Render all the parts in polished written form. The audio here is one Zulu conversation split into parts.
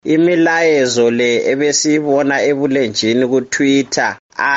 imilayezo le ebesiyibona ebulenjini ku-Twitter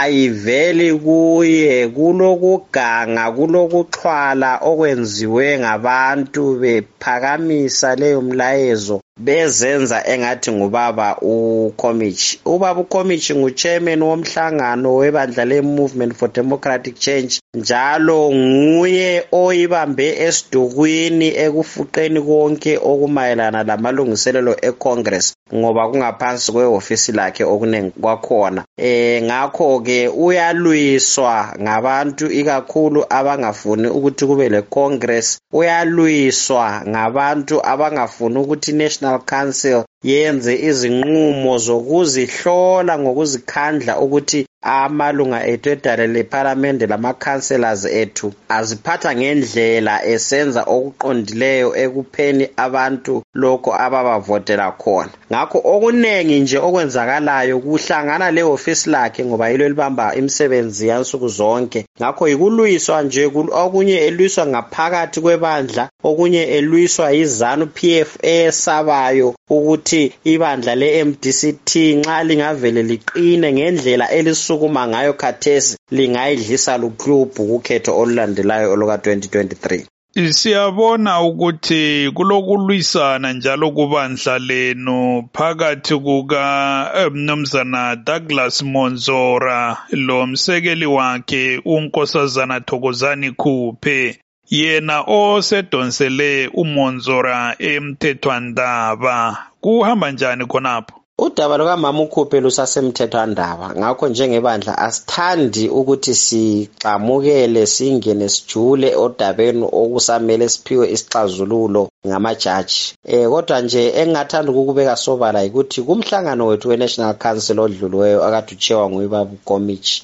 ayiveli kuye, kulokuganga, kulokuxhwala okwenziwe ngabantu bephakamisa leyo mlayezo bezenza engathi ngubaba uKhomichi. Ubaba uKhomichi nguchairman womhlangano webandla le-Movement for Democratic Change, njalo nguye oyibambe esidukwini ekufuqeni konke okumayelana lamalungiselelo eCongress ngoba kungaphansi kwehofisi lakhe okunengi kwakhona. Ngakho-ke uyalwiswa ngabantu ikakhulu abangafuni ukuthi kube le-Congress, uyalwiswa ngabantu abangafuni ukuthi National Council yenze izinqumo zokuzihlola ngokuzikhandla ukuthi amalunga ethu edale leParliament lama-councillors ethu aziphatha ngendlela esenza okuqondileyo ekupheni abantu lokho ababavotela khona. Ngakho okunengi nje okwenzakalayo kuhlangana lehofisi lakhe ngoba yilo elibamba imisebenzi yansuku zonke. Ngakho yikulwiswa nje, okunye elwiswa ngaphakathi kwebandla, okunye elwiswa yiZanu PF esabayo ukuthi ibandla le-MDCT nxa lingavele liqine ngendlela elisukuma ngayo khathesi lingayidlisa luklubhu kukhetho olulandelayo oluka-2023. Siyabona ukuthi kulokulwisana njalo kubandla lenu phakathi kuka Mnumzana Douglas Monzora lo msekeli wakhe uNkosazana Thokozani Khuphe, yena osedonsele uMonzora emthethwandaba. Kuhamba njani khonapho? Udaba lukamama uKhuphe lusasemthethwandaba, ngakho njengebandla asithandi ukuthi sigxamukele singene sijule odabeni okusamele siphiwe isixazululo ngamajaji. Kodwa nje engingathanda ukubeka sobala ukuthi kumhlangano wethu we-National Council odluliweyo akade uchairwa nguyibaba uKhomichi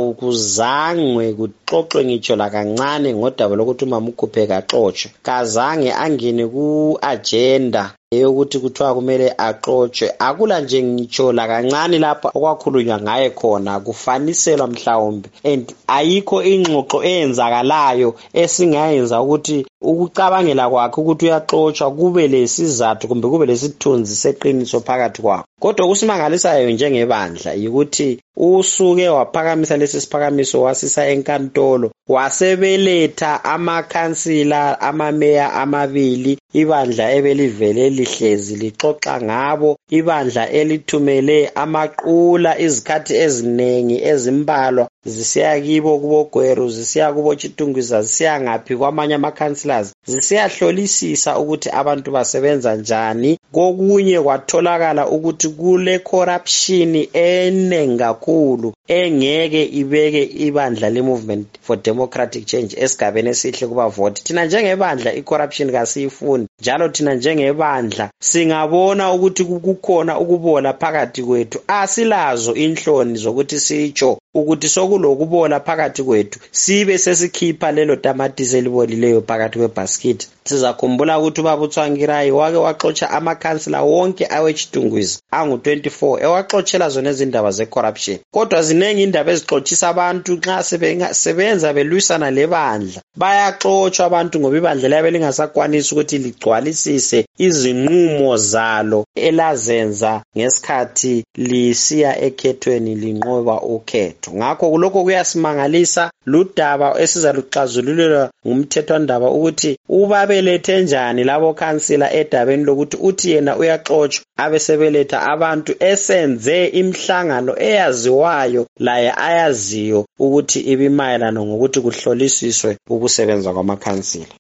awukuzangwe kuxoxwe ngitsho lakancane ngodaba lokuthi umama uKhuphe kaxotshwe. Kazange angene ku-agenda yokuthi kuthiwa kumele axotshwe. Akula nje ngitsho lakancane lapha okwakhulunywa ngaye khona kufaniselwa mhlawumbe, and ayikho ingxoxo eyenzakalayo esingayenza ukuthi ukucabangela kwakhe ukuthi uyaxotshwa kube lesizathu kumbe kube lesithunzi seqiniso phakathi kwakho. Kodwa kusimangalisayo njengebandla yikuthi usuke waphakamisa lesi siphakamiso wasisa enkantolo, wasebeletha amakhansila amameya amabili, ibandla ebelivele lihlezi lixoxa ngabo, ibandla elithumele amaqula izikhathi ezinengi ezimbalwa zisiya kibo kuboGweru, zisiya kubo Chitungwiza, zisiya ngaphi kwamanye amakhansillers, zisiyahlolisisa ukuthi abantu basebenza njani. Kokunye kwatholakala ukuthi kule corruption enengi kakhulu engeke ibeke ibandla le-Movement for Democratic Change esigabeni esihle kubavoti. Thina njengebandla i-corruption kasiyifuni, njalo thina njengebandla singabona ukuthi kukhona ukubola phakathi kwethu asilazo inhloni zokuthi sitsho ukuthi sokulokubola phakathi kwethu sibe sesikhipha lelo tamatisi elibolileyo phakathi kwebasket. Sizakhumbula ukuthi ubaba uTsvangirai wake waxotsha amakhansila wonke awechitungwiza angu-24 ewaxotshela zona izindaba ze-corruption. Kodwa zinengi indaba ezixotshisa abantu nxa sebenza belwisana lebandla. Bayaxotshwa abantu ngoba ibandla liyabe lingasakwanisi ukuthi ligcwalisise izinqumo zalo elazenza ngesikhathi lisiya ekhethweni linqoba ukhetho. Ngakho kulokho kuyasimangalisa ludaba esizaluxazululelwa ngumthethwandaba ukuthi ubabelethe njani labo khansila edabeni lokuthi uthi yena uyaxotshwa abesebeletha abantu esenze imhlangano eyaziwayo laye ayaziyo ukuthi ibimayelana ngokuthi kuhlolisiswe ukusebenza kwamakhansila.